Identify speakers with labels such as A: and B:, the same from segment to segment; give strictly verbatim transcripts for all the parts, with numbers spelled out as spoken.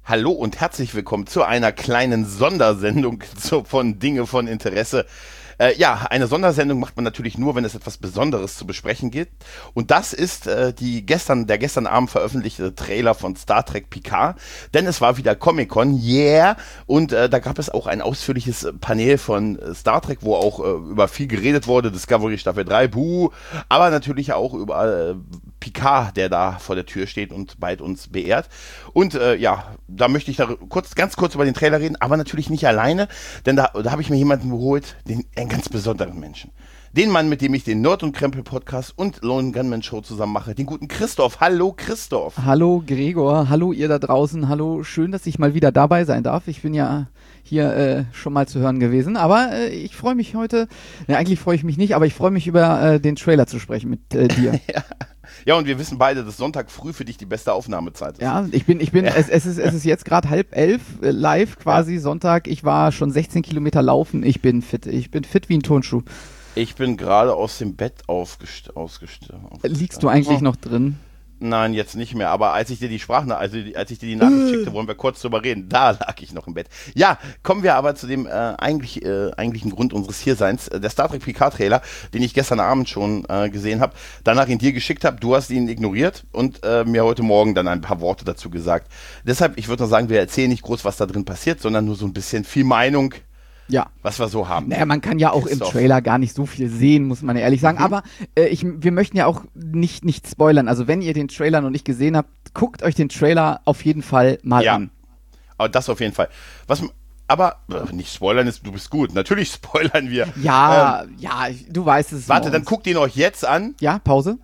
A: Hallo und herzlich willkommen zu einer kleinen Sondersendung zu, von Dinge von Interesse. Äh, ja, eine Sondersendung macht man natürlich nur, wenn es etwas Besonderes zu besprechen gibt. Und das ist äh, die gestern, der gestern Abend veröffentlichte Trailer von Star Trek Picard. Denn es war wieder Comic-Con, yeah! Und äh, da gab es auch ein ausführliches Panel von äh, Star Trek, wo auch äh, über viel geredet wurde. Discovery Staffel drei, buh! Aber natürlich auch über äh, Picard, der da vor der Tür steht und bald uns beehrt. Und äh, ja, da möchte ich da kurz, ganz kurz über den Trailer reden, aber natürlich nicht alleine, denn da, da habe ich mir jemanden geholt, den, einen ganz besonderen Menschen. Den Mann, mit dem ich den Nerd und Krempel Podcast und Lone Gunman Show zusammen mache, den guten Christoph. Hallo Christoph.
B: Hallo Gregor, hallo ihr da draußen, hallo, schön, dass ich mal wieder dabei sein darf. Ich bin ja hier äh, schon mal zu hören gewesen, aber äh, ich freue mich heute, ne, eigentlich freue ich mich nicht, aber ich freue mich über äh, den Trailer zu sprechen mit äh, dir.
A: ja. Ja, und wir wissen beide, dass Sonntag früh für dich die beste Aufnahmezeit ist.
B: Ja, ich bin, ich bin, ja. es, es ist, es ist jetzt gerade halb elf, äh, live quasi, ja. Sonntag. Ich war schon sechzehn Kilometer laufen, ich bin fit, ich bin fit wie ein Turnschuh.
A: Ich bin gerade aus dem Bett aufgest- ausgest- aufgestanden.
B: Liegst du eigentlich oh. noch drin?
A: Nein, jetzt nicht mehr, aber als ich dir die Sprachna- also als ich dir die Nachricht schickte, wollen wir kurz drüber reden, da lag ich noch im Bett. Ja, kommen wir aber zu dem äh, eigentlich, äh, eigentlichen Grund unseres Hierseins, äh, der Star Trek Picard Trailer, den ich gestern Abend schon äh, gesehen habe, danach ihn dir geschickt habe, du hast ihn ignoriert und äh, mir heute Morgen dann ein paar Worte dazu gesagt. Deshalb, ich würde noch sagen, wir erzählen nicht groß, was da drin passiert, sondern nur so ein bisschen viel Meinung.
B: Ja.
A: Was wir so haben.
B: Naja, man kann ja auch Christoph. Im Trailer gar nicht so viel sehen, muss man ja ehrlich sagen. Mhm. Aber äh, ich, wir möchten ja auch nicht, nicht spoilern. Also wenn ihr den Trailer noch nicht gesehen habt, guckt euch den Trailer auf jeden Fall mal
A: ja.
B: an.
A: Aber das auf jeden Fall. Was, aber äh, nicht spoilern ist, du bist gut. Natürlich spoilern wir.
B: Ja, ähm, ja, du weißt es.
A: Warte, dann guckt ihn euch jetzt an.
B: Ja, Pause.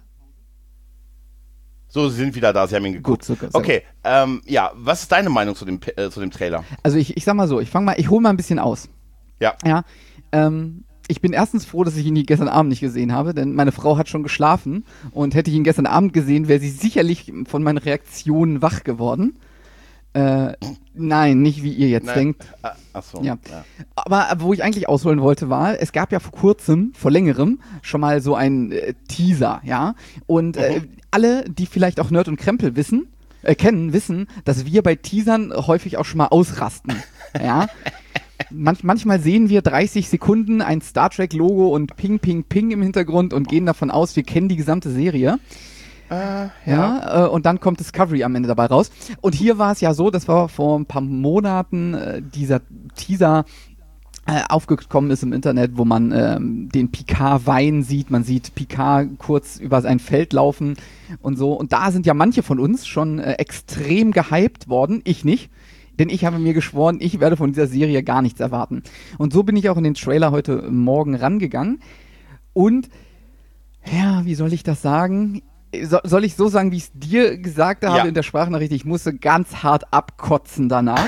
A: So, Sie sind wieder da, Sie haben ihn geguckt. Gut, so, okay, ähm, ja, was ist deine Meinung zu dem, äh, zu dem Trailer?
B: Also ich, ich sag mal so, ich fange mal, ich hole mal ein bisschen aus.
A: Ja.
B: Ja, ähm, ich bin erstens froh, dass ich ihn gestern Abend nicht gesehen habe, denn meine Frau hat schon geschlafen und hätte ich ihn gestern Abend gesehen, wäre sie sicherlich von meinen Reaktionen wach geworden. Äh, nein, nicht wie ihr jetzt nein. denkt.
A: Ach so.
B: Ja. ja. Aber wo ich eigentlich ausholen wollte war, es gab ja vor kurzem, vor längerem, schon mal so einen äh, Teaser, ja. Und äh, mhm. alle, die vielleicht auch Nerd und Krempel wissen, äh, kennen, wissen, dass wir bei Teasern häufig auch schon mal ausrasten, ja. Manch, manchmal sehen wir dreißig Sekunden ein Star Trek Logo und Ping, Ping, Ping im Hintergrund und gehen davon aus, wir kennen die gesamte Serie.
A: Äh, ja.
B: ja äh, und dann kommt Discovery am Ende dabei raus. Und hier war es ja so, das war vor ein paar Monaten äh, dieser Teaser äh, aufgekommen ist im Internet, wo man ähm, den Picard-Wein sieht. Man sieht Picard kurz über sein Feld laufen und so. Und da sind ja manche von uns schon äh, extrem gehypt worden. Ich nicht. Denn ich habe mir geschworen, ich werde von dieser Serie gar nichts erwarten. Und so bin ich auch in den Trailer heute Morgen rangegangen. Und, ja, wie soll ich das sagen? So, soll ich so sagen, wie ich es dir gesagt habe ja. in der Sprachnachricht? Ich musste ganz hart abkotzen danach.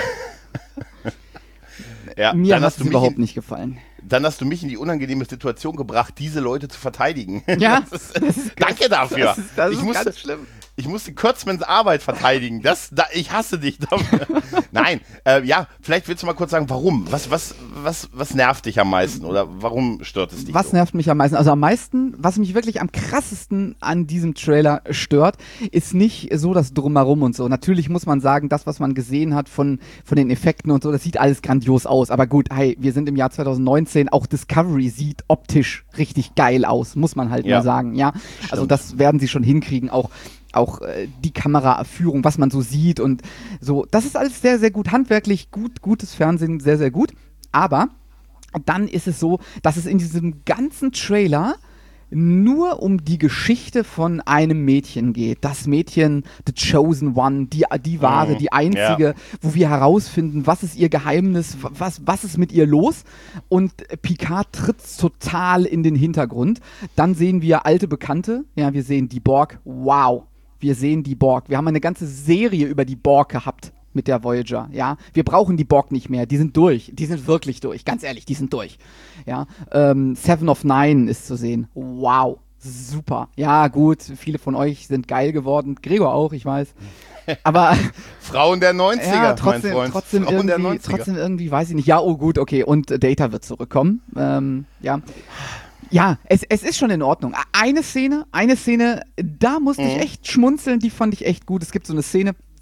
B: ja, mir hat es überhaupt in, nicht gefallen.
A: Dann hast du mich in die unangenehme Situation gebracht, diese Leute zu verteidigen.
B: Ja,
A: das ist, das ist, danke dafür.
B: Das ist, das
A: ich
B: ist
A: musste,
B: ganz schlimm.
A: Ich musste Kurtzmans Arbeit verteidigen. Das, da, ich hasse dich dafür. Nein, äh, ja, vielleicht willst du mal kurz sagen, warum? Was, was, was, was nervt dich am meisten oder warum stört es dich?
B: Was
A: so?
B: nervt mich am meisten? Also am meisten, was mich wirklich am krassesten an diesem Trailer stört, ist nicht so das Drumherum und so. Natürlich muss man sagen, das, was man gesehen hat von, von den Effekten und so, das sieht alles grandios aus. Aber gut, hey, wir sind im Jahr zwanzig neunzehn, auch Discovery sieht optisch richtig geil aus, muss man halt
A: ja.
B: mal sagen, ja.
A: Stimmt.
B: Also das werden sie schon hinkriegen, auch auch äh, die Kameraführung, was man so sieht und so, das ist alles sehr, sehr gut, handwerklich gut, gutes Fernsehen, sehr, sehr gut, aber dann ist es so, dass es in diesem ganzen Trailer nur um die Geschichte von einem Mädchen geht. Das Mädchen, the chosen one, die, die wahre,
A: mhm.
B: die einzige, ja. wo wir herausfinden, was ist ihr Geheimnis, was, was ist mit ihr los, und Picard tritt total in den Hintergrund. Dann sehen wir alte Bekannte, ja, wir sehen die Borg, wow. Wir sehen die Borg. Wir haben eine ganze Serie über die Borg gehabt mit der Voyager, ja. Wir brauchen die Borg nicht mehr. Die sind durch. Die sind wirklich durch. Ganz ehrlich, die sind durch. Ja. Ähm, Seven of Nine ist zu sehen. Wow. Super. Ja, gut. Viele von euch sind geil geworden. Gregor auch, ich weiß. Aber
A: Frauen der neunziger,
B: ja, trotzdem,
A: mein Freund.
B: Trotzdem
A: Frauen
B: irgendwie,
A: der
B: trotzdem irgendwie, weiß ich nicht. Ja, oh gut, okay. Und Data wird zurückkommen. Ähm, ja. Ja, es, es ist schon in Ordnung. Eine Szene, eine Szene, da musste mhm. ich echt schmunzeln, die fand ich echt gut. Es gibt so eine Szene,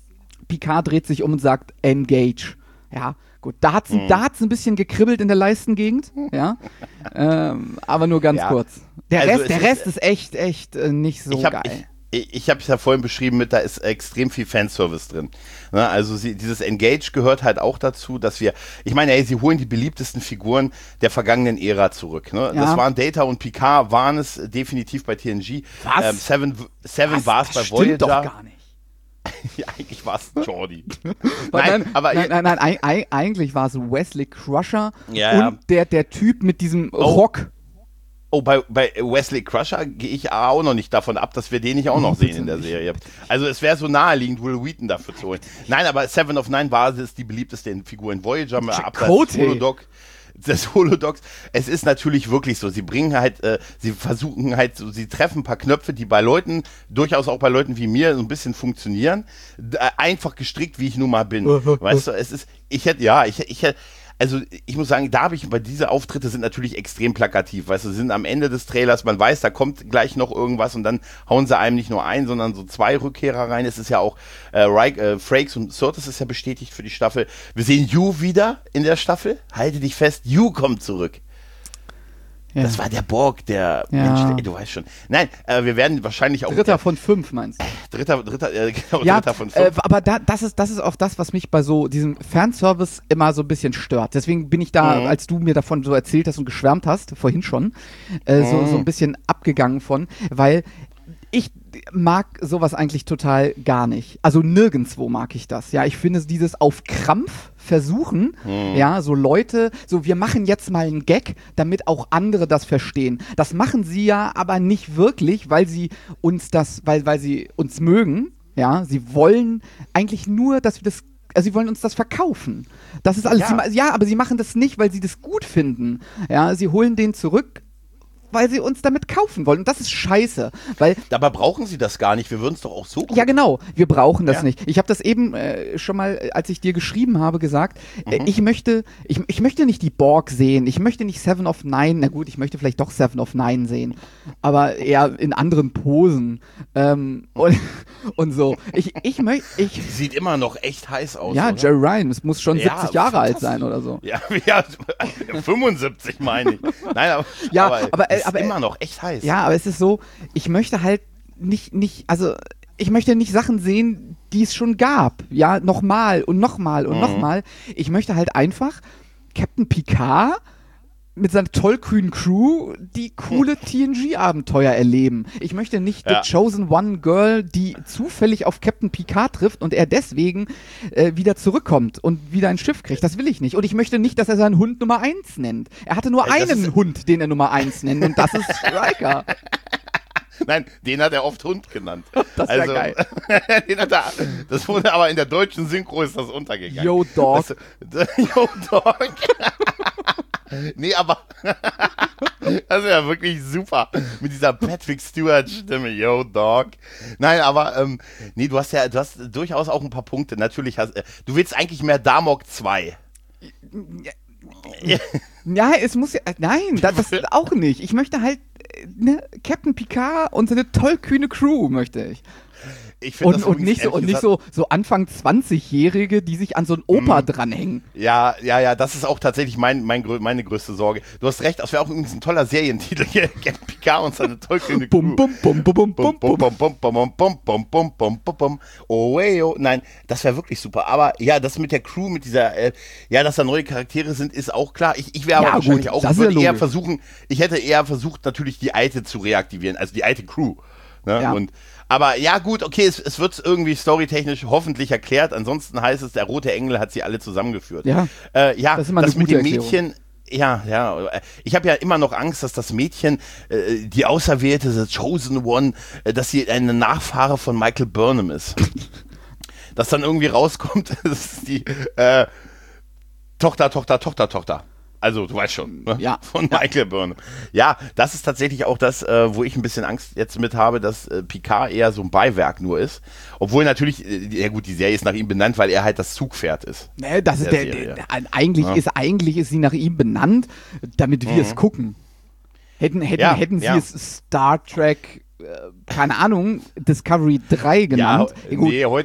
B: Picard dreht sich um und sagt, engage. Ja, gut, da hat's,
A: Mhm.
B: da hat's ein bisschen gekribbelt in der Leistengegend, ja, ähm, aber nur ganz
A: Ja.
B: kurz. Der
A: Also
B: Rest,
A: es
B: der
A: ist-
B: Rest ist echt, echt äh, nicht so
A: ich hab,
B: geil.
A: Ich, ich, ich habe es ja vorhin beschrieben mit, da ist extrem viel Fanservice drin. Ne, also sie, dieses Engage gehört halt auch dazu, dass wir, ich meine, ey, sie holen die beliebtesten Figuren der vergangenen Ära zurück. Ne?
B: Ja.
A: Das waren Data und Picard, waren es definitiv bei T N G.
B: Was?
A: Ähm, Seven, Seven
B: Was?
A: war es
B: Das
A: bei
B: stimmt
A: Voyager.
B: doch gar nicht.
A: Ja, eigentlich war es Jordi.
B: Weil
A: nein,
B: nein,
A: aber
B: nein, nein, nein, eig- eig- eigentlich war es Wesley Crusher
A: Ja,
B: und
A: ja.
B: Der, der Typ mit diesem Rock.
A: Oh, bei, bei Wesley Crusher gehe ich auch noch nicht davon ab, dass wir den nicht auch noch sehen in der Serie. Also es wäre so naheliegend, Will Wheaton dafür zu holen. Nein, aber Seven of Nine war es die beliebteste Figur in Voyager, abseits des Holodoc. Des Holodocs. Es ist natürlich wirklich so. Sie bringen halt, äh, sie versuchen halt, so, sie treffen ein paar Knöpfe, die bei Leuten, durchaus auch bei Leuten wie mir, so ein bisschen funktionieren. D- äh, einfach gestrickt, wie ich nun mal bin. Weißt du, es ist, ich hätte, ja, ich, ich hätte, also ich muss sagen, da habe ich, bei diese Auftritte sind natürlich extrem plakativ, weißt du, sind am Ende des Trailers, man weiß, da kommt gleich noch irgendwas und dann hauen sie einem nicht nur ein, sondern so zwei Rückkehrer rein. Es ist ja auch, äh, Reich, äh, Frakes und Surtis ist ja bestätigt für die Staffel. Wir sehen Yu wieder in der Staffel. Halte dich fest, Yu kommt zurück.
B: Ja.
A: Das war der Borg, der
B: Ja.
A: Mensch, ey, du weißt schon. Nein, äh, wir werden wahrscheinlich auch
B: Dritter von fünf, meinst du?
A: Dritter, dritter, äh, genau,
B: Ja,
A: Dritter von
B: äh,
A: fünf.
B: aber da, das, ist, das ist auch das, was mich bei so diesem Fanservice immer so ein bisschen stört. Deswegen bin ich da,
A: Mhm.
B: als du mir davon so erzählt hast und geschwärmt hast, vorhin schon, äh, so,
A: Mhm.
B: so ein bisschen abgegangen von, weil ich mag sowas eigentlich total gar nicht. Also nirgendwo mag ich das. Ja, ich finde es dieses auf Krampf versuchen,
A: Mhm.
B: ja, so Leute, so wir machen jetzt mal einen Gag, damit auch andere das verstehen. Das machen sie ja aber nicht wirklich, weil sie uns das, weil, weil sie uns mögen. Ja, sie wollen eigentlich nur, dass wir das, also sie wollen uns das verkaufen. Das ist alles.
A: Ja.
B: Sie, ma- ja, aber sie machen das nicht, weil sie das gut finden. Ja, sie holen den zurück, weil sie uns damit kaufen wollen. Und das ist scheiße, weil
A: Dabei brauchen sie das gar nicht. Wir würden es doch auch so gucken.
B: ja, genau. Wir brauchen das
A: Ja.
B: nicht. Ich habe das eben äh, schon mal, äh, als ich dir geschrieben habe, gesagt. Äh,
A: Mhm.
B: ich möchte, ich, ich möchte nicht die Borg sehen. Ich möchte nicht Seven of Nine. Na gut, ich möchte vielleicht doch Seven of Nine sehen, aber eher in anderen Posen ähm, und, und so. Ich, ich möchte, ich.
A: Sieht immer noch echt heiß aus.
B: Ja,
A: oder?
B: Jerry Ryan, es muss schon
A: Ja,
B: siebzig Jahre alt
A: fantastisch.
B: sein oder so.
A: Ja, ja, fünfundsiebzig meine ich. Nein, aber,
B: Ja,
A: aber,
B: aber, äh,
A: ist
B: aber, äh,
A: immer noch echt heiß.
B: Ja, aber es ist so, ich möchte halt nicht, nicht, also ich möchte nicht Sachen sehen, die es schon gab. Ja, nochmal und nochmal und
A: Mhm.
B: nochmal. Ich möchte halt einfach Captain Picard mit seiner tollkühnen Crew die coole T N G-Abenteuer erleben. Ich möchte nicht
A: Ja.
B: The Chosen One Girl, die zufällig auf Captain Picard trifft und er deswegen äh, wieder zurückkommt und wieder ein Schiff kriegt. Das will ich nicht. Und ich möchte nicht, dass er seinen Hund Nummer eins nennt. Er hatte nur
A: Ey, das
B: einen
A: ist-
B: Hund, den er Nummer eins nennt und das ist Riker.
A: Nein, den hat er oft Hund genannt.
B: Das wär
A: also,
B: geil.
A: den hat er, das wurde aber in der deutschen Synchro ist das untergegangen.
B: Yo, Dog.
A: Das, Yo, Dog. Nee, aber das ist ja wirklich super. Mit dieser Patrick Stewart-Stimme, Yo, Dog. Nein, aber ähm, nee, du hast ja, du hast durchaus auch ein paar Punkte. Natürlich hast äh, du willst eigentlich mehr Damok zwei.
B: Ja, es muss ja. Nein, das, das auch nicht. Ich möchte halt äh, ne, Captain Picard und seine tollkühne Crew möchte ich.
A: Ich find
B: Und,
A: das
B: und
A: übrigens
B: nicht, so,
A: ehrlich
B: und nicht
A: gesagt-
B: so, so Anfang zwanzig-Jährige, die sich an so ein Opa
A: Mhm.
B: dranhängen.
A: Ja, ja, ja, das ist auch tatsächlich mein, mein, grö- meine größte Sorge. Du hast recht, das wäre auch übrigens ein toller Serientitel hier. Captain Picard und seine tollkühne Crew.
B: Bum, bum, bum, bum, bum,
A: Bum,
B: bum,
A: bum,
B: bum.
A: bum, bum, bum, bum, bum, bum, bum, bum, bum. Oh, hey, oh. Nein, das wäre wirklich super. Aber ja, das mit der Crew, mit dieser, äh, ja, dass da neue Charaktere sind, ist auch klar. Ich, ich wäre aber
B: Ja,
A: wahrscheinlich
B: gut,
A: auch,
B: das
A: ich
B: ist ja
A: würde eher
B: logisch.
A: versuchen, ich hätte eher versucht, natürlich die alte zu reaktivieren, also die alte Crew. Ne?
B: Ja.
A: Und, aber ja, gut, okay, es, es wird irgendwie storytechnisch hoffentlich erklärt. Ansonsten heißt es, der rote Engel hat sie alle zusammengeführt.
B: Ja.
A: äh, ja
B: Das ist immer eine
A: das mit
B: gute
A: dem
B: Erklärung.
A: Mädchen. Ja, ja. Ich habe ja immer noch Angst, dass das Mädchen, äh, die Auserwählte, the Chosen One, äh, dass sie eine Nachfahre von Michael Burnham ist. Dass dann irgendwie rauskommt, das ist die äh, Tochter, Tochter, Tochter, Tochter. Also, du weißt schon, ne?
B: Ja.
A: Von Michael Burnham. Ja, das ist tatsächlich auch das, äh, wo ich ein bisschen Angst jetzt mit habe, dass äh, Picard eher so ein Beiwerk nur ist. Obwohl natürlich, äh, ja gut, die Serie ist nach ihm benannt, weil er halt das Zugpferd ist.
B: Ne, das ist
A: Der
B: der,
A: Serie.
B: der, eigentlich,
A: Ja.
B: ist, eigentlich ist sie nach ihm benannt, damit wir
A: Mhm.
B: es gucken. Hätten, hätten,
A: Ja,
B: hätten sie
A: ja.
B: es Star Trek, äh, keine Ahnung, Discovery drei genannt.
A: Ja,
B: gut,
A: nee, heute, äh,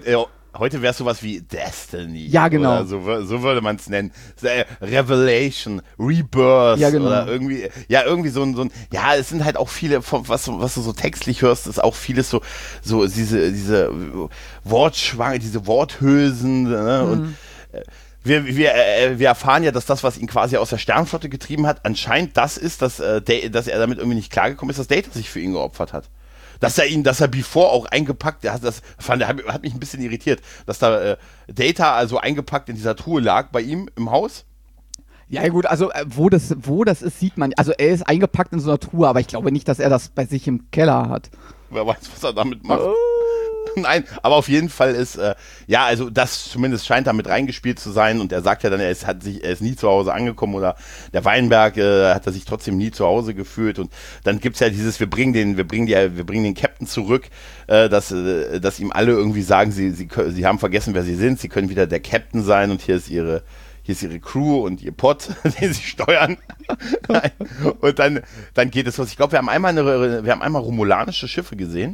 A: Heute wäre es sowas wie Destiny.
B: Ja, genau.
A: Oder so, so würde man es nennen. Revelation, Rebirth.
B: Ja, genau.
A: Oder irgendwie, ja, irgendwie so ein, so ein, ja, es sind halt auch viele, was, was du so textlich hörst, ist auch vieles so, so diese, diese Wortschwange, diese Worthülsen, ne?
B: Mhm.
A: Und äh, wir, wir, äh, wir erfahren ja, dass das, was ihn quasi aus der Sternflotte getrieben hat, anscheinend das ist, dass, äh, dass er damit irgendwie nicht klargekommen ist, dass Data sich für ihn geopfert hat. Dass er ihn, dass er Before auch eingepackt, das, das fand, hat mich ein bisschen irritiert, dass da äh, Data also eingepackt in dieser Truhe lag bei ihm im Haus.
B: Ja gut, also äh, wo das, wo das ist, sieht man. Also er ist eingepackt in so einer Truhe, aber ich glaube nicht, dass er das bei sich im Keller hat.
A: Wer weiß, was er damit macht. Oh. Nein, aber auf jeden Fall ist, äh, ja, also das zumindest scheint da mit reingespielt zu sein und er sagt ja dann, er ist, hat sich, er ist nie zu Hause angekommen oder der Weinberg äh, hat er sich trotzdem nie zu Hause gefühlt und dann gibt's ja dieses, wir bringen den, wir bringen die, wir bringen den Captain zurück, äh, dass, äh, dass ihm alle irgendwie sagen, sie, sie, sie haben vergessen, wer sie sind, sie können wieder der Captain sein und hier ist ihre, hier ist ihre Crew und ihr Pod, den sie steuern. Und dann, dann geht es los. Ich glaube, wir haben einmal eine, wir haben einmal romulanische Schiffe gesehen.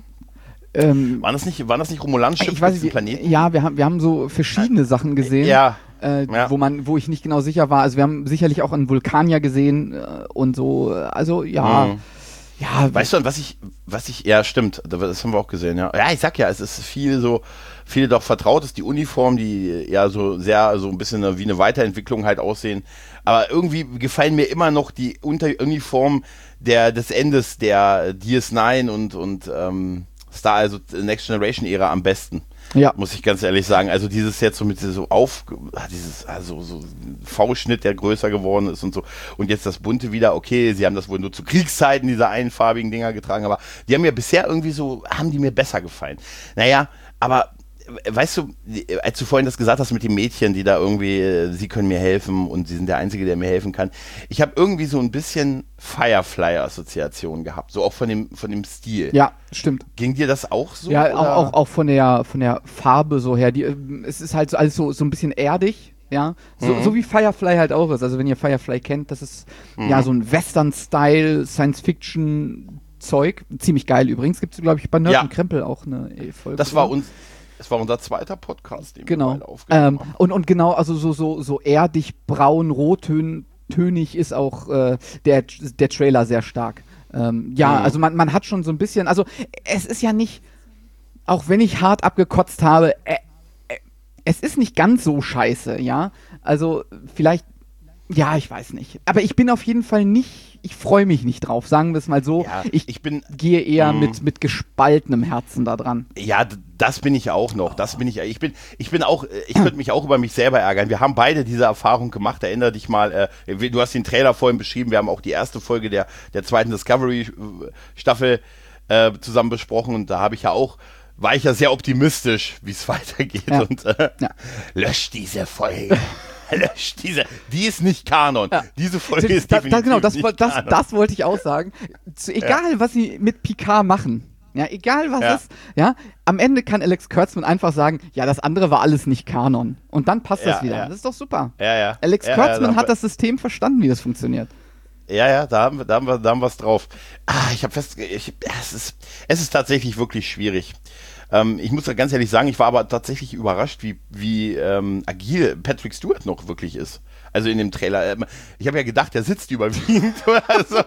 A: Ähm, waren, das nicht, waren das nicht romulanische Schiffe
B: auf diesem Planeten? Ja, wir haben, wir haben so verschiedene Sachen gesehen,
A: ja,
B: äh,
A: ja.
B: wo man, wo ich nicht genau sicher war. Also wir haben sicherlich auch einen Vulkanier gesehen äh, und so. Also ja,
A: mhm.
B: ja.
A: Weißt du, was ich, was ich, ja stimmt, das haben wir auch gesehen. Ja, ja, ich sag ja, es ist viel so, viel doch vertraut ist die Uniform, die ja so sehr, so ein bisschen wie eine Weiterentwicklung halt aussehen. Aber irgendwie gefallen mir immer noch die Unter- Uniform der des Endes der D S neun und und ähm, Star, also Next Generation Ära am besten. Ja. Muss ich ganz ehrlich sagen. Also dieses jetzt so mit so auf, dieses, also so V-Schnitt, der größer geworden ist und so. Und jetzt das Bunte wieder, okay, sie haben das wohl nur zu Kriegszeiten, diese einfarbigen Dinger getragen, aber die haben mir bisher irgendwie so, haben die mir besser gefallen. Naja, aber weißt du, als du vorhin das gesagt hast mit den Mädchen, die da irgendwie, sie können mir helfen und sie sind der Einzige, der mir helfen kann. Ich habe irgendwie so ein bisschen Firefly-Assoziation gehabt, so auch von dem, von dem Stil.
B: Ja, stimmt.
A: Ging dir das auch so?
B: Ja, auch, auch, auch von der, von der Farbe so her. Die, es ist halt so alles so, so ein bisschen erdig. Ja, so, mhm. so wie Firefly halt auch ist. Also wenn ihr Firefly kennt, das ist mhm. ja so ein Western-Style, Science-Fiction-Zeug. Ziemlich geil übrigens. Gibt es, glaube ich, bei Nerd
A: ja.
B: und Krempel auch eine Folge.
A: Das war uns. Es war unser zweiter Podcast, den
B: genau.
A: wir beide aufgenommen
B: ähm,
A: haben.
B: Und, und genau, also so, so, so erdig, braun, rottönig ist auch äh, der, der Trailer sehr stark. Ähm, ja, mhm. also man, man hat schon so ein bisschen, also es ist ja nicht, auch wenn ich hart abgekotzt habe, äh, äh, es ist nicht ganz so scheiße, ja. Also vielleicht, ja, ich weiß nicht. Aber ich bin auf jeden Fall nicht, ich freue mich nicht drauf, sagen wir es mal so.
A: Ja,
B: ich,
A: ich bin,
B: gehe eher mm, mit, mit gespaltenem Herzen da dran.
A: Ja, d- das bin ich auch noch. Das bin ich. Ich bin, ich bin auch. Ich würde mich auch über mich selber ärgern. Wir haben beide diese Erfahrung gemacht. Erinnere dich mal. Äh, du hast den Trailer vorhin beschrieben. Wir haben auch die erste Folge der der zweiten Discovery-Staffel äh, zusammen besprochen und da habe ich ja auch war ich ja sehr optimistisch, wie es weitergeht
B: ja.
A: und äh,
B: ja.
A: löscht diese Folge. Löscht diese, die ist nicht Kanon. Ja. Diese Folge ist
B: da,
A: definitiv
B: da, genau, das,
A: nicht
B: das,
A: Kanon.
B: Das wollte ich auch sagen. Zu, egal, ja. was sie mit Picard machen, ja, egal was
A: ja.
B: ist, ja, am Ende kann Alex Kurtzman einfach sagen, ja, das andere war alles nicht Kanon. Und dann passt
A: ja,
B: das wieder.
A: Ja.
B: Das ist doch super.
A: Ja, ja.
B: Alex
A: ja,
B: Kurtzman
A: ja,
B: hat das System verstanden, wie das funktioniert.
A: Ja, ja, da haben wir, da haben wir, da haben wir es drauf. Ah, ich habe fest, ich, es ist, es ist tatsächlich wirklich schwierig. Ähm, ich muss da ganz ehrlich sagen, ich war aber tatsächlich überrascht, wie, wie ähm, agil Patrick Stewart noch wirklich ist. Also in dem Trailer. Ähm, ich habe ja gedacht, der sitzt überwiegend oder so.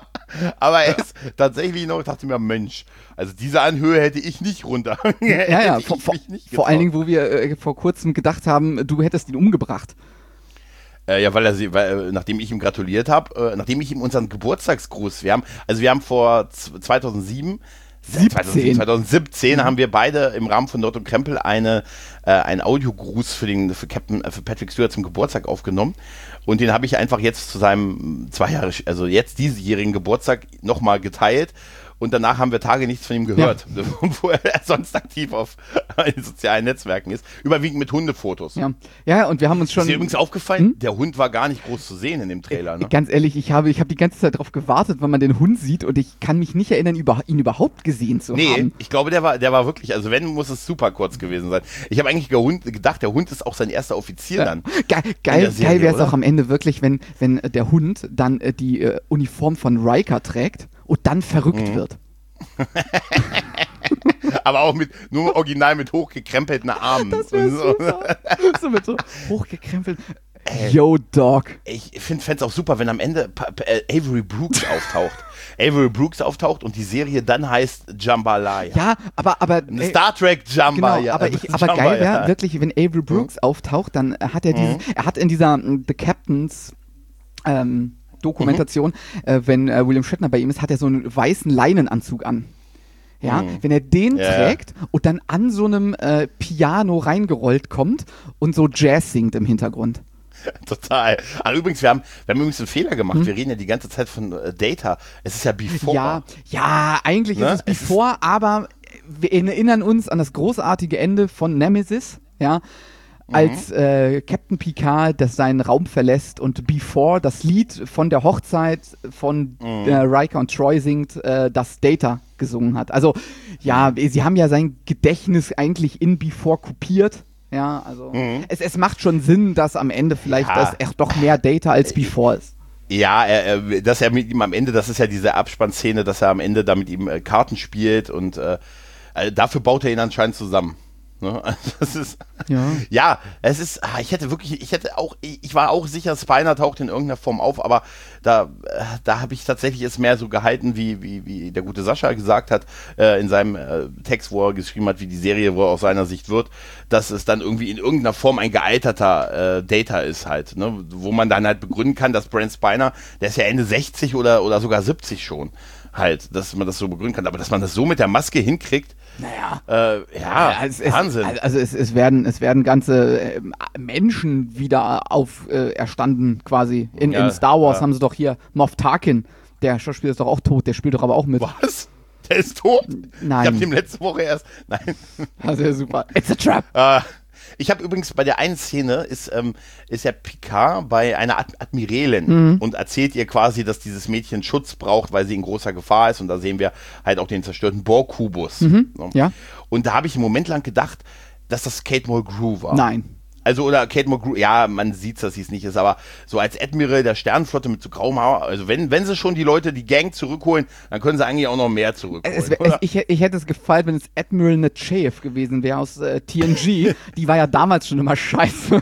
A: Aber er ist tatsächlich noch, ich dachte mir, Mensch, also diese Anhöhe hätte ich nicht runter.
B: Ja, ja, vor, vor, vor allen Dingen, wo wir äh, vor kurzem gedacht haben, du hättest ihn umgebracht.
A: Äh, ja, weil er sie, weil, äh, nachdem ich ihm gratuliert habe, äh, nachdem ich ihm unseren Geburtstagsgruß, wir haben, also wir haben vor z- zweitausendsieben
B: siebzehn
A: zweitausendsiebzehn mhm. haben wir beide im Rahmen von Nord und Krempel eine, äh, einen Audiogruß für den, für Captain, äh, für Patrick Stewart zum Geburtstag aufgenommen. Und den habe ich einfach jetzt zu seinem zwei Jahre, also jetzt diesjährigen Geburtstag nochmal geteilt. Und danach haben wir Tage nichts von ihm gehört, ja. wo er sonst aktiv auf den sozialen Netzwerken ist. Überwiegend mit Hundefotos.
B: Ja, ja und wir haben uns schon...
A: Ist dir übrigens aufgefallen, hm? der Hund war gar nicht groß zu sehen in dem Trailer. Ne?
B: Ganz ehrlich, ich habe, ich habe die ganze Zeit darauf gewartet, wenn man den Hund sieht und ich kann mich nicht erinnern, über, ihn überhaupt gesehen zu
A: nee,
B: haben.
A: Nee, ich glaube, der war, der war wirklich, also wenn, muss es super kurz gewesen sein. Ich habe eigentlich gedacht, der Hund ist auch sein erster Offizier ja. dann.
B: Ge- geil geil wäre es auch am Ende wirklich, wenn, wenn der Hund dann äh, die äh, Uniform von Riker trägt und dann verrückt mhm. wird.
A: Aber auch mit, nur original mit hochgekrempelten Armen.
B: Das wäre
A: so.
B: super. So mit so hochgekrempelt. Yo, Dog.
A: Ich finde es auch super, wenn am Ende pa pa äh, Avery Brooks auftaucht. Avery Brooks auftaucht und die Serie dann heißt Jambalaya.
B: Ja, aber, aber
A: Eine Star Trek Jambalaya.
B: Genau, aber, ich, aber geil wäre wirklich, wenn Avery Brooks mhm. auftaucht, dann hat er dieses, mhm. er hat in dieser um, The Captains ähm, Dokumentation, mhm. äh, wenn äh, William Shatner bei ihm ist, hat er so einen weißen Leinenanzug an. Ja, mhm. wenn er den ja. trägt und dann an so einem äh, Piano reingerollt kommt und so Jazz singt im Hintergrund.
A: Total. Aber übrigens, wir haben, wir haben übrigens einen Fehler gemacht. Hm. Wir reden ja die ganze Zeit von äh, Data. Es ist ja Before.
B: Ja, ja, eigentlich ne? ist es Before, es aber wir erinnern uns an das großartige Ende von Nemesis, ja, mhm. als äh, Captain Picard das seinen Raum verlässt und Before das Lied von der Hochzeit von mhm. äh, Riker und Troy singt, äh, das Data gesungen hat. Also, ja, mhm. sie haben ja sein Gedächtnis eigentlich in Before kopiert. Ja, also mhm. es, es macht schon Sinn, dass am Ende vielleicht ja. das doch mehr Data als Before ist.
A: Ja, er, er, dass er mit ihm am Ende, das ist ja diese Abspannszene, dass er am Ende da mit ihm äh, Karten spielt und äh, dafür baut er ihn anscheinend zusammen. Ne? Also das ist, ja. ja, es ist, ich hätte wirklich, ich hätte auch, ich war auch sicher, Spiner taucht in irgendeiner Form auf, aber da, da habe ich tatsächlich es mehr so gehalten, wie, wie, wie der gute Sascha gesagt hat, äh, in seinem äh, Text, wo er geschrieben hat, wie die Serie wohl aus seiner Sicht wird, dass es dann irgendwie in irgendeiner Form ein gealterter äh, Data ist halt, ne? Wo man dann halt begründen kann, dass Brent Spiner, der ist ja Ende sechzig oder, oder sogar siebzig schon, halt, dass man das so begründen kann, aber dass man das so mit der Maske hinkriegt,
B: naja,
A: äh, ja,
B: also
A: Wahnsinn.
B: Es, also es, es, werden, es werden ganze äh, Menschen wieder auferstanden äh, quasi. In, ja, in Star Wars ja. haben sie doch hier Moff Tarkin, der Schauspieler ist doch auch tot, der spielt doch aber auch mit.
A: Was? Der ist tot?
B: Nein.
A: Ich hab ihm letzte Woche erst, nein.
B: Also ja, super. It's a trap.
A: Uh, Ich habe übrigens bei der einen Szene ist, ähm, ist ja Picard bei einer Ad Admiralin mhm. und erzählt ihr quasi, dass dieses Mädchen Schutz braucht, weil sie in großer Gefahr ist und da sehen wir halt auch den zerstörten Borg-Kubus.
B: Mhm.
A: So.
B: Ja.
A: Und da habe ich einen Moment lang gedacht, dass das Kate Mulgrew war.
B: Nein.
A: Also, oder Kate Mulgrew, ja, man sieht, dass sie es nicht ist, aber so als Admiral der Sternenflotte mit so grauem Haar, also wenn, wenn sie schon die Leute, die Gang zurückholen, dann können sie eigentlich auch noch mehr zurückholen.
B: Es, es, ich, ich hätte es gefallen, wenn es Admiral Nechayev gewesen wäre aus äh, T N G. Die war ja damals schon immer scheiße.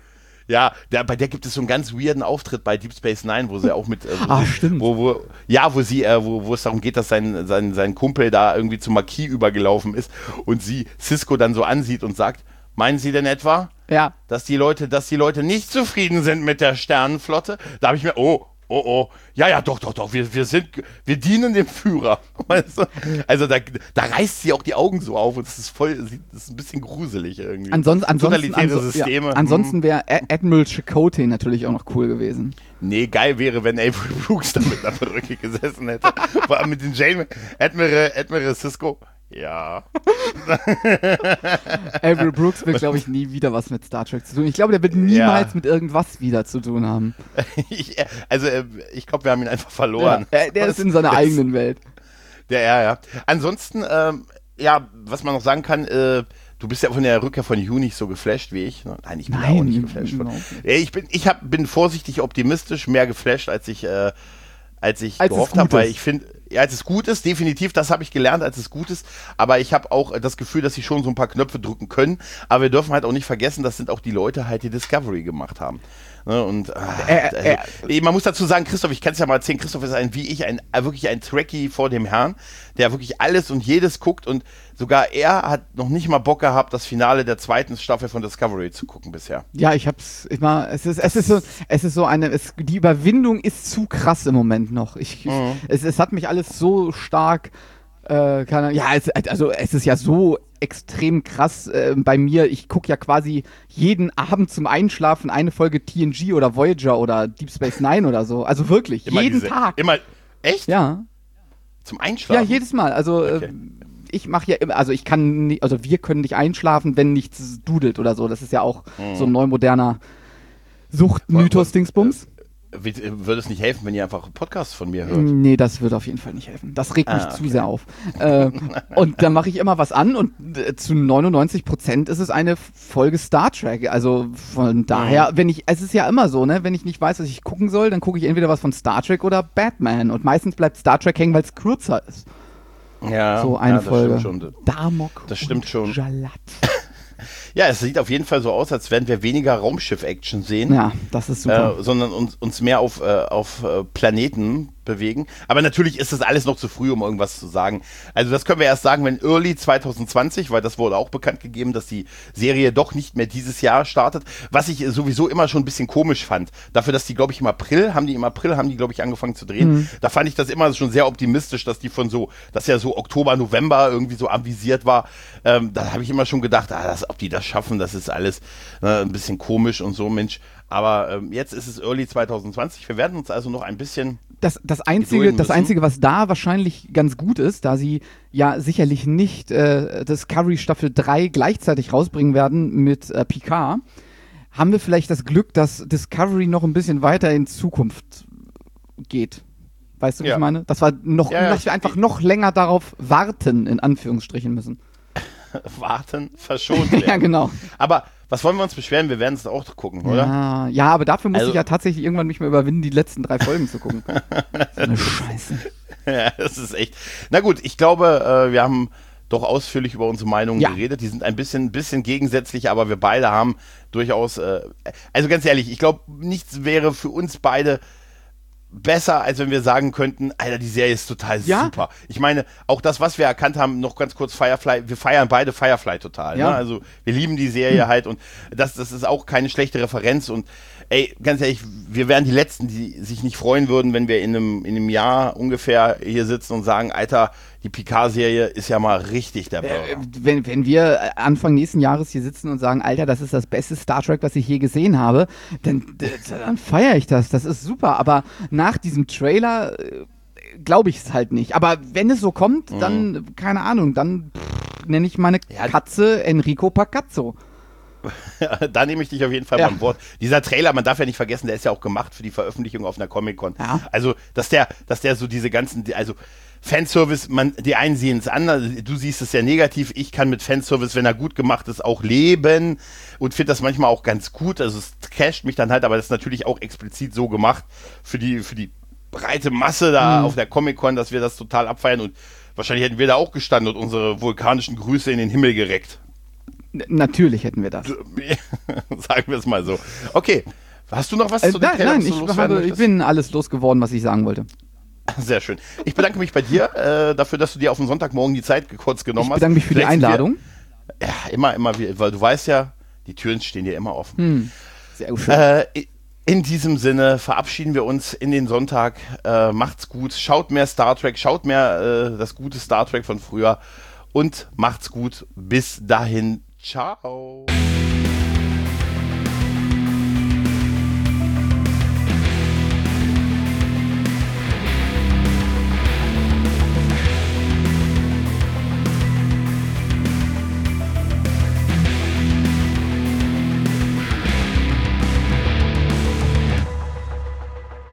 A: Ja, der, bei der gibt es so einen ganz weirden Auftritt bei Deep Space Nine, wo sie auch mit, äh, wo
B: ah,
A: sie,
B: stimmt.
A: Wo, wo, ja, wo sie, äh, wo, wo es darum geht, dass sein, sein, sein Kumpel da irgendwie zum Marquis übergelaufen ist und sie Cisco dann so ansieht und sagt, meinen Sie denn etwa,
B: ja.
A: dass die Leute, dass die Leute nicht zufrieden sind mit der Sternenflotte? Da habe ich mir, oh, oh, oh, ja, ja, doch, doch, doch, wir, wir sind, wir dienen dem Führer. Weißt du? Also da, da reißt sie auch die Augen so auf und es ist voll, das ist ein bisschen gruselig irgendwie.
B: Ansonsten, ansonsten,
A: Totalitäre
B: anso
A: Systeme.
B: Ja, ansonsten wäre Admiral Chakotay natürlich auch noch cool gewesen.
A: Nee, geil wäre, wenn Avery Brooks da mit einer Perücke gesessen hätte. Vor allem mit den Jamie, Admiral, Admiral Cisco. Ja.
B: Avery Brooks will, glaube ich, nie wieder was mit Star Trek zu tun. Ich glaube, der wird niemals ja. mit irgendwas wieder zu tun haben.
A: ich, also, ich glaube, wir haben ihn einfach verloren.
B: Ja, der ist in seiner eigenen Welt.
A: Der, ja, ja. Ansonsten, ähm, ja, was man noch sagen kann, äh, du bist ja von der Rückkehr von Hugh nicht so geflasht wie ich. Nein, ich bin
B: Nein,
A: auch nicht geflasht. Von. Ich, bin, ich hab, bin vorsichtig optimistisch, mehr geflasht, als ich, äh, als ich
B: als
A: gehofft habe, weil ich finde, ja, als es gut ist, definitiv, das habe ich gelernt, als es gut ist, aber ich habe auch das Gefühl, dass sie schon so ein paar Knöpfe drücken können, aber wir dürfen halt auch nicht vergessen, das sind auch die Leute halt, die Discovery gemacht haben. Ne, und ah, äh, äh, man muss dazu sagen, Christoph, ich kann es ja mal erzählen, Christoph ist ein, wie ich, ein wirklich ein Trekkie vor dem Herrn, der wirklich alles und jedes guckt und sogar er hat noch nicht mal Bock gehabt, das Finale der zweiten Staffel von Discovery zu gucken bisher.
B: Ja, ich hab's immer, es ist, es ist so, es ist so eine, es, die Überwindung ist zu krass im Moment noch. Ich, mhm. es, es hat mich alles so stark, äh, keine, ja, es, also es ist ja so extrem krass äh, bei mir. Ich gucke ja quasi jeden Abend zum Einschlafen eine Folge T N G oder Voyager oder Deep Space Nine oder so. Also wirklich,
A: immer
B: jeden
A: diese,
B: Tag.
A: Immer, echt?
B: Ja.
A: Zum Einschlafen?
B: Ja, jedes Mal. Also okay. äh, ich mache ja immer, also ich kann nicht, also wir können nicht einschlafen, wenn nichts dudelt oder so. Das ist ja auch mhm. so ein neumoderner Suchtmythos-Dingsbums.
A: Würde es nicht helfen, wenn ihr einfach Podcasts von mir hört?
B: Nee, das würde auf jeden Fall nicht helfen. Das regt mich
A: ah, okay.
B: zu sehr auf. äh, und dann mache ich immer was an und äh, zu neunundneunzig Prozent ist es eine Folge Star Trek. Also von daher, wenn ich, es ist ja immer so, ne, wenn ich nicht weiß, was ich gucken soll, dann gucke ich entweder was von Star Trek oder Batman. Und meistens bleibt Star Trek hängen, weil es kürzer ist.
A: Ja,
B: so eine
A: ja, das
B: Folge.
A: stimmt schon.
B: Damok
A: Das stimmt
B: und
A: schon.
B: Jalat.
A: Ja, es sieht auf jeden Fall so aus, als werden wir weniger Raumschiff-Action sehen.
B: Ja, das ist super.
A: Äh, sondern uns, uns mehr auf, äh, auf äh, Planeten bewegen. Aber natürlich ist das alles noch zu früh, um irgendwas zu sagen. Also das können wir erst sagen, wenn Early zwanzig zwanzig, weil das wurde auch bekannt gegeben, dass die Serie doch nicht mehr dieses Jahr startet. Was ich sowieso immer schon ein bisschen komisch fand. Dafür, dass die, glaube ich, im April, haben die im April, haben die, glaube ich, angefangen zu drehen. Mhm. Da fand ich das immer schon sehr optimistisch, dass die von so, dass ja so Oktober, November irgendwie so avisiert war. Ähm, da habe ich immer schon gedacht, ah, das, ob die das schaffen, das ist alles äh, ein bisschen komisch und so, Mensch. Aber ähm, jetzt ist es Early zwanzig zwanzig. Wir werden uns also noch ein bisschen
B: Das, das, Einzige, das Einzige, was da wahrscheinlich ganz gut ist, da sie ja sicherlich nicht äh, Discovery Staffel drei gleichzeitig rausbringen werden mit äh, Picard, haben wir vielleicht das Glück, dass Discovery noch ein bisschen weiter in Zukunft geht. Weißt du, was ja. ich meine? Dass wir, noch, ja, ja, dass wir einfach noch länger darauf warten, in Anführungsstrichen müssen.
A: Warten, verschont werden.
B: Ja, genau.
A: Aber was wollen wir uns beschweren? Wir werden es auch gucken, oder?
B: Ja, ja, aber dafür muss
A: also,
B: ich ja tatsächlich irgendwann mich mal überwinden, die letzten drei Folgen zu gucken. So eine Scheiße.
A: Ja, das ist echt. Na gut, ich glaube, äh, wir haben doch ausführlich über unsere Meinungen ja. geredet. Die sind ein bisschen, bisschen gegensätzlich, aber wir beide haben durchaus, äh, also ganz ehrlich, ich glaube, nichts wäre für uns beide besser, als wenn wir sagen könnten, Alter, die Serie ist total ja? super. Ich meine, auch das, was wir erkannt haben, noch ganz kurz Firefly, wir feiern beide Firefly total. Ja. Ne? Also wir lieben die Serie hm. halt und das, das ist auch keine schlechte Referenz und ey, ganz ehrlich, wir wären die Letzten, die sich nicht freuen würden, wenn wir in einem, in einem Jahr ungefähr hier sitzen und sagen, Alter, die Picard-Serie ist ja mal richtig der Burger.
B: Äh, wenn, wenn wir Anfang nächsten Jahres hier sitzen und sagen, Alter, das ist das beste Star Trek, was ich je gesehen habe, dann, dann feiere ich das. Das ist super. Aber nach diesem Trailer äh, glaube ich es halt nicht. Aber wenn es so kommt, dann, mhm. keine Ahnung, dann nenne ich meine ja, Katze Enrico Pacazzo.
A: Da nehme ich dich auf jeden Fall ja. beim Wort. Dieser Trailer, man darf ja nicht vergessen, der ist ja auch gemacht für die Veröffentlichung auf einer Comic-Con. Ja. Also, dass der, dass der so diese ganzen, also Fanservice, man, die einen sehen es anders, du siehst es sehr negativ, ich kann mit Fanservice, wenn er gut gemacht ist, auch leben und finde das manchmal auch ganz gut, also es casht mich dann halt, aber das ist natürlich auch explizit so gemacht für die, für die breite Masse da mhm. auf der Comic-Con, dass wir das total abfeiern und wahrscheinlich hätten wir da auch gestanden und unsere vulkanischen Grüße in den Himmel gereckt.
B: Natürlich hätten wir das.
A: Sagen wir es mal so. Okay, hast du noch was
B: äh,
A: zu dem
B: Nein, nein ich, habe, ich bin alles losgeworden, was ich sagen wollte.
A: Sehr schön. Ich bedanke mich bei dir äh, dafür, dass du dir auf den Sonntagmorgen die Zeit kurz genommen hast.
B: Ich bedanke mich für
A: Vielleicht
B: die Einladung.
A: Wir, ja, immer, immer, weil du weißt ja, die Türen stehen dir immer offen.
B: Hm. Sehr schön.
A: Äh, in diesem Sinne verabschieden wir uns in den Sonntag. Äh, macht's gut, schaut mehr Star Trek, schaut mehr äh, das gute Star Trek von früher und macht's gut. Bis dahin. Ciao.